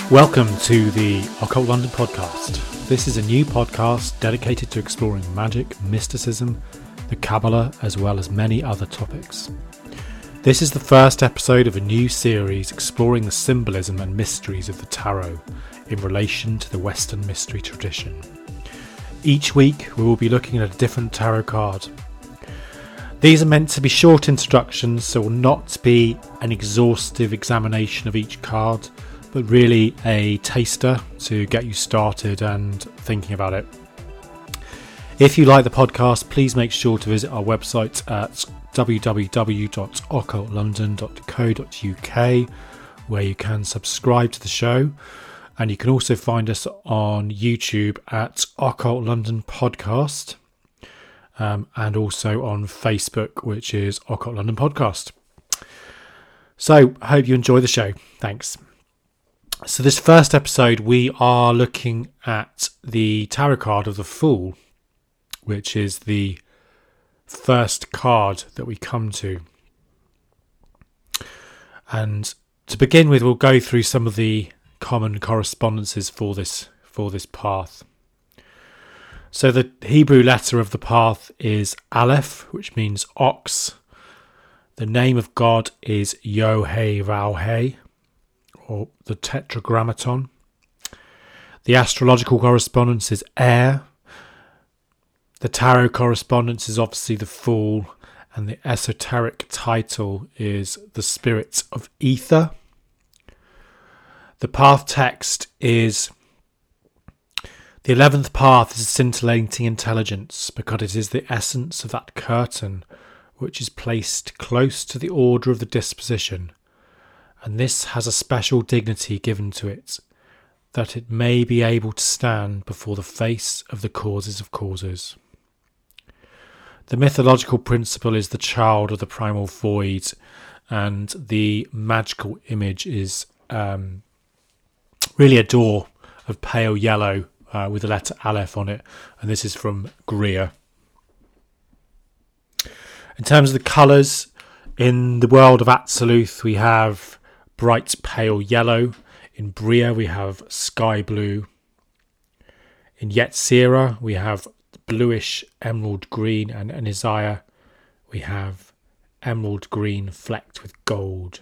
Welcome to the Occult London podcast. This is a new podcast dedicated to exploring magic, mysticism, the Kabbalah, as well as many other topics. This is the first episode of a new series exploring the symbolism and mysteries of the tarot in relation to the Western mystery tradition. Each week we will be looking at a different tarot card. These are meant to be short introductions, so will not be an exhaustive examination of each card, but really a taster to get you started and thinking about it. If you like the podcast, please make sure to visit our website at www.occultlondon.co.uk, where you can subscribe to the show, and you can also find us on YouTube at Occult London Podcast, and also on Facebook, which is Occult London Podcast. So I hope you enjoy the show. Thanks. So this first episode we are looking at the tarot card of the Fool, which is the first card that we come to. And to begin with, we'll go through some of the common correspondences for this path. So the Hebrew letter of the path is Aleph, which means ox. The name of God is Yod-Heh-Vav-Heh, or the Tetragrammaton. The astrological correspondence is air. The tarot correspondence is obviously the Fool, and the esoteric title is the Spirit of Ether. The path text is: the 11th path is a scintillating intelligence, because it is the essence of that curtain which is placed close to the order of the disposition, and this has a special dignity given to it, that it may be able to stand before the face of the causes of causes. The mythological principle is the child of the primal void, and the magical image is really a door of pale yellow with the letter Aleph on it, and this is from Greer. In terms of the colours, in the world of Atziluth we have bright pale yellow. In Bria we have sky blue. In Yetzirah we have bluish emerald green, and in Isaiah we have emerald green flecked with gold.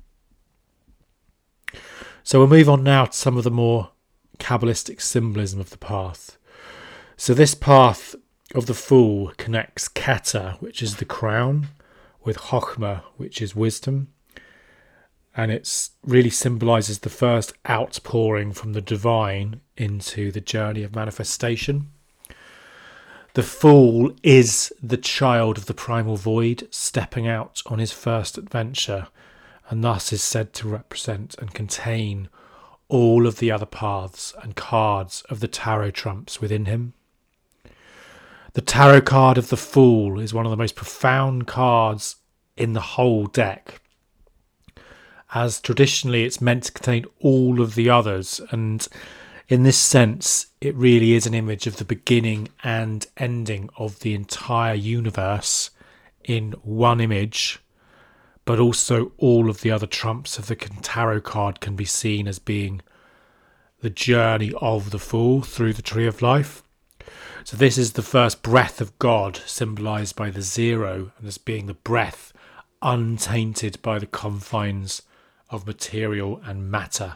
So we'll move on now to some of the more Kabbalistic symbolism of the path. So this path of the Fool connects Keter, which is the crown, with Chokhmah, which is wisdom, and it really symbolises the first outpouring from the divine into the journey of manifestation. The Fool is the child of the primal void, stepping out on his first adventure, and thus is said to represent and contain all of the other paths and cards of the tarot trumps within him. The tarot card of the Fool is one of the most profound cards in the whole deck, as traditionally it's meant to contain all of the others, and in this sense it really is an image of the beginning and ending of the entire universe in one image, but also all of the other trumps of the tarot card can be seen as being the journey of the Fool through the Tree of Life. So this is the first breath of God, symbolised by the zero, and as being the breath untainted by the confines of material and matter.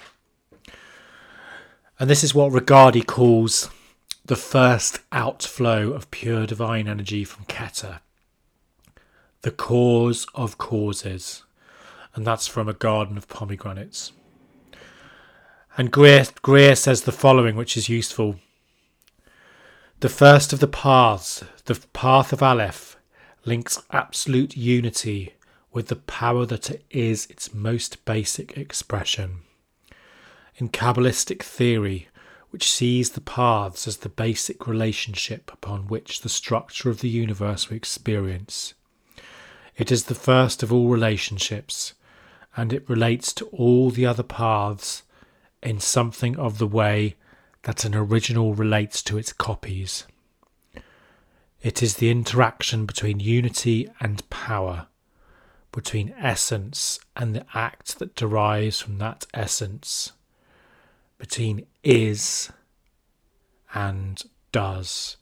And this is what Regardie calls the first outflow of pure divine energy from Keter, the cause of causes, and that's from A Garden of Pomegranates. And Greer says the following, which is useful: the first of the paths, the path of Aleph, links absolute unity with the power that is its most basic expression. In Kabbalistic theory, which sees the paths as the basic relationship upon which the structure of the universe we experience, it is the first of all relationships, and it relates to all the other paths in something of the way that an original relates to its copies. It is the interaction between unity and power, between essence and the act that derives from that essence, between is and does.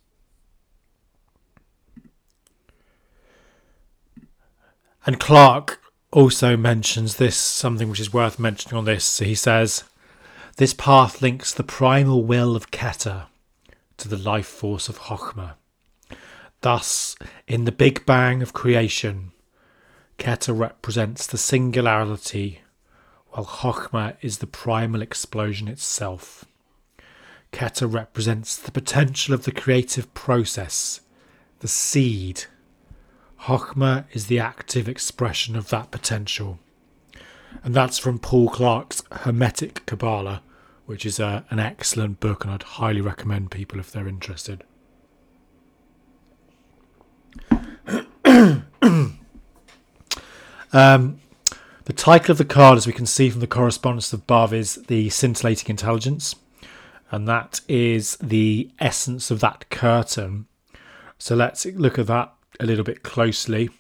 And Clarke also mentions this, something which is worth mentioning on this. So he says, this path links the primal will of Keter to the life force of Chokhmah. Thus, in the Big Bang of creation, Keter represents the singularity, while Chokhmah is the primal explosion itself. Keter represents the potential of the creative process, the seed. Chokhmah is the active expression of that potential. And that's from Paul Clarke's Hermetic Kabbalah, which is an excellent book, and I'd highly recommend people if they're interested. The title of the card, as we can see from the correspondence above, is the Scintillating Intelligence, and that is the essence of that curtain. So let's look at that a little bit closely.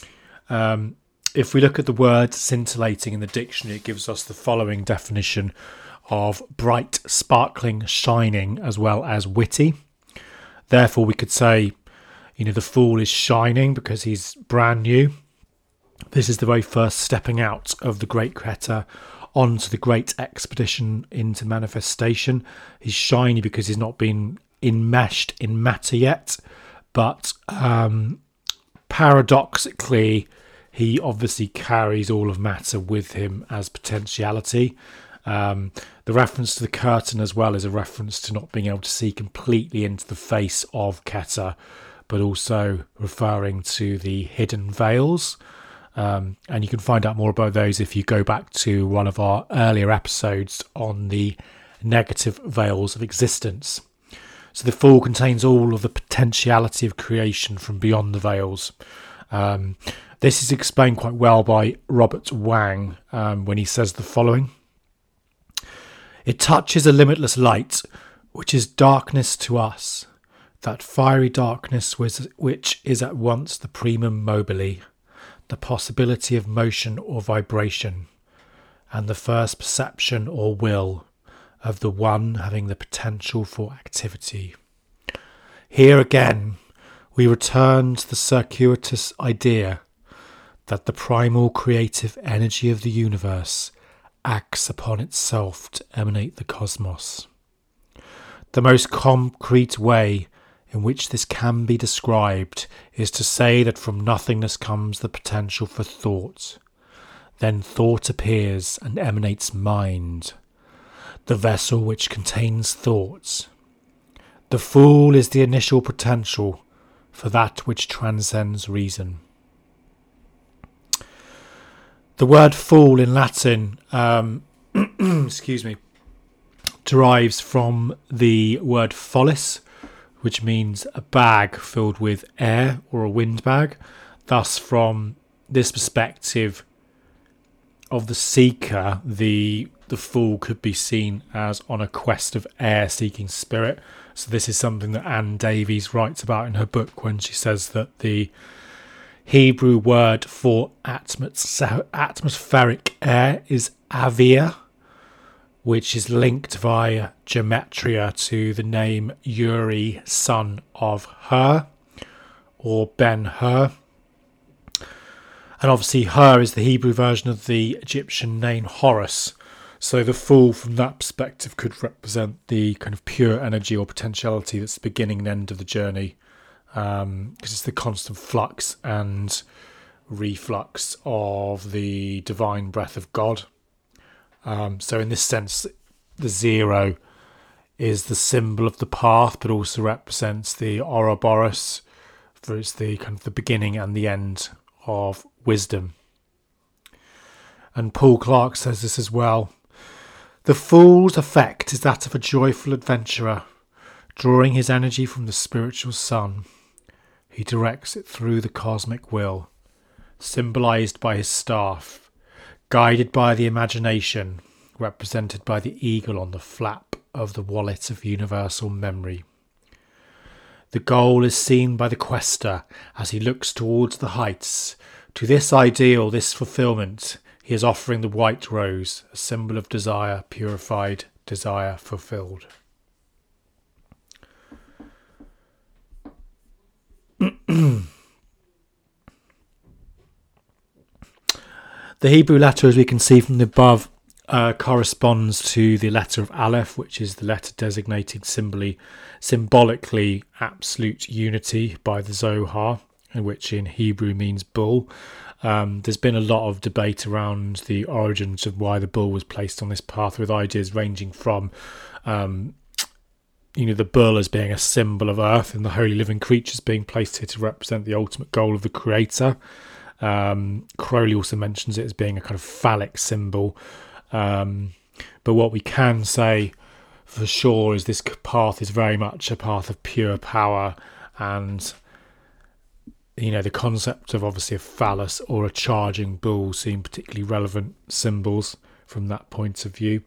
If we look at the word scintillating in the dictionary, it gives us the following definition of bright, sparkling, shining, as well as witty. Therefore, we could say, the fool is shining because he's brand new. This is the very first stepping out of the great Keter onto the great expedition into manifestation. He's shiny because he's not been enmeshed in matter yet, but paradoxically, he obviously carries all of matter with him as potentiality. The reference to the curtain as well is a reference to not being able to see completely into the face of Keter, but also referring to the hidden veils. And you can find out more about those if you go back to one of our earlier episodes on the negative veils of existence. So the Fool contains all of the potentiality of creation from beyond the veils. This is explained quite well by Robert Wang when he says the following. It touches a limitless light, which is darkness to us, that fiery darkness which is at once the primum mobile, the possibility of motion or vibration, and the first perception or will of the one having the potential for activity. Here again, we return to the circuitous idea that the primal creative energy of the universe acts upon itself to emanate the cosmos. The most concrete way in which this can be described is to say that from nothingness comes the potential for thought. Then thought appears and emanates mind, the vessel which contains thoughts. The Fool is the initial potential for that which transcends reason. The word fool in Latin, derives from the word follis, which means a bag filled with air or a wind bag. Thus, from this perspective of the seeker, the fool could be seen as on a quest of air-seeking spirit. So this is something that Anne Davies writes about in her book when she says that the Hebrew word for atmospheric air is avia, which is linked via gematria to the name Uri, son of Hur, or Ben-Hur. And obviously Hur is the Hebrew version of the Egyptian name Horus. So the Fool from that perspective could represent the kind of pure energy or potentiality that's the beginning and end of the journey, because it's the constant flux and reflux of the divine breath of God. So in this sense, the zero is the symbol of the path, but also represents the Ouroboros, for it's the kind of the beginning and the end of wisdom. And Paul Clarke says this as well. The Fool's effect is that of a joyful adventurer, drawing his energy from the spiritual sun. He directs it through the cosmic will, symbolized by his staff, guided by the imagination, represented by the eagle on the flap of the wallet of universal memory. The goal is seen by the quester as he looks towards the heights. To this ideal, this fulfillment, he is offering the white rose, a symbol of desire purified desire fulfilled. The Hebrew letter, as we can see from the above, corresponds to the letter of Aleph, which is the letter designating symbolically absolute unity by the Zohar, which in Hebrew means bull. There's been a lot of debate around the origins of why the bull was placed on this path, with ideas ranging from the bull as being a symbol of earth and the holy living creatures being placed here to represent the ultimate goal of the creator. Crowley also mentions it as being a kind of phallic symbol. But what we can say for sure is this path is very much a path of pure power, and the concept of obviously a phallus or a charging bull seem particularly relevant symbols from that point of view.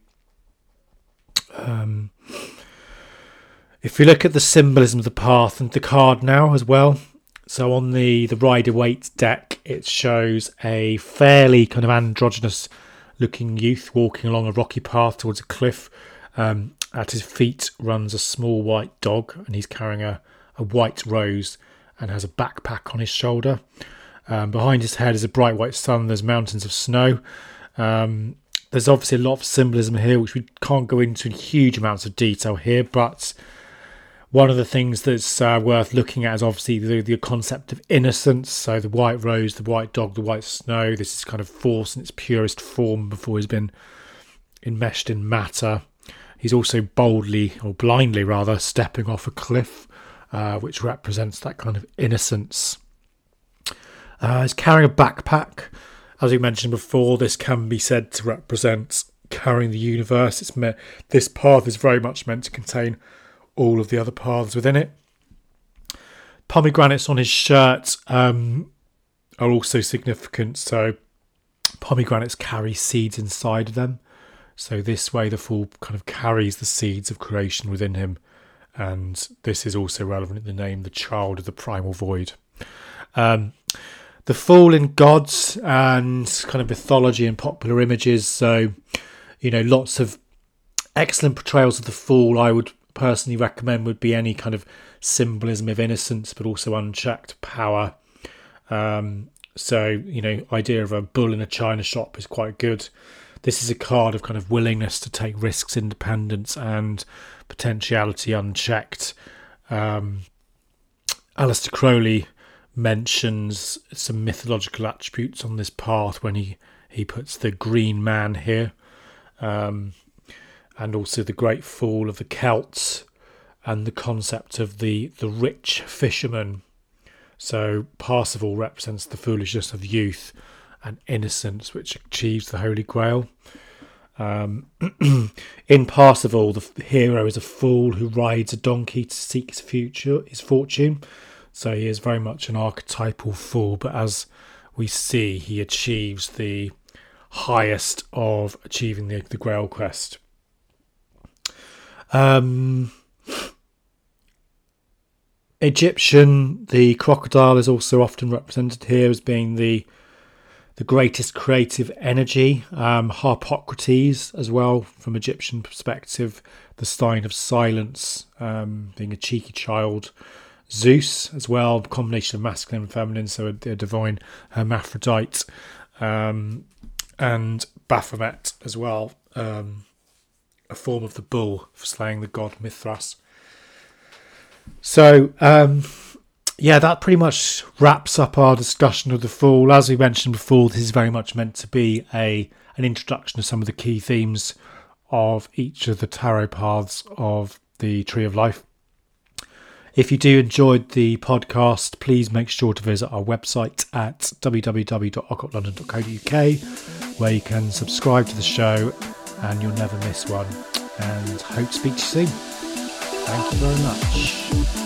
If you look at the symbolism of the path and the card now as well, so on the Rider-Waite deck, it shows a fairly kind of androgynous looking youth walking along a rocky path towards a cliff. At his feet runs a small white dog, and he's carrying a white rose and has a backpack on his shoulder. Behind his head is a bright white sun. There's mountains of snow. There's obviously a lot of symbolism here, which we can't go into in huge amounts of detail here, but one of the things that's worth looking at is obviously the concept of innocence. So the white rose, the white dog, the white snow. This is kind of force in its purest form before he's been enmeshed in matter. He's also boldly, or blindly rather, stepping off a cliff, which represents that kind of innocence. He's carrying a backpack. As we mentioned before, this can be said to represent carrying the universe. This path is very much meant to contain all of the other paths within it. Pomegranates on his shirt are also significant. So pomegranates carry seeds inside of them. So this way the fool kind of carries the seeds of creation within him. And this is also relevant in the name, the child of the primal void. The fool in gods and kind of mythology and popular images. So, lots of excellent portrayals of the fool I would personally recommend would be any kind of symbolism of innocence, but also unchecked power. Idea of a bull in a china shop is quite good. This is a card of kind of willingness to take risks, independence, and potentiality unchecked. Aleister Crowley mentions some mythological attributes on this path when he puts the green man here. And also the great fool of the Celts, and the concept of the rich fisherman. So Parsifal represents the foolishness of youth and innocence, which achieves the Holy Grail. In Parsifal, the hero is a fool who rides a donkey to seek his fortune. So he is very much an archetypal fool, but as we see, he achieves the highest of achieving the Grail quest. Egyptian, the crocodile is also often represented here as being the greatest creative energy. Harpocrates as well, from Egyptian perspective, the sign of silence, being a cheeky child. Zeus as well, a combination of masculine and feminine, so a divine hermaphrodite. And Baphomet as well, a form of the bull for slaying the god Mithras. So, that pretty much wraps up our discussion of the Fool. As we mentioned before, this is very much meant to be an introduction to some of the key themes of each of the tarot paths of the Tree of Life. If you do enjoy the podcast, please make sure to visit our website at www.occultlondon.co.uk, where you can subscribe to the show and you'll never miss one. And hope to speak to you soon. Thank you very much.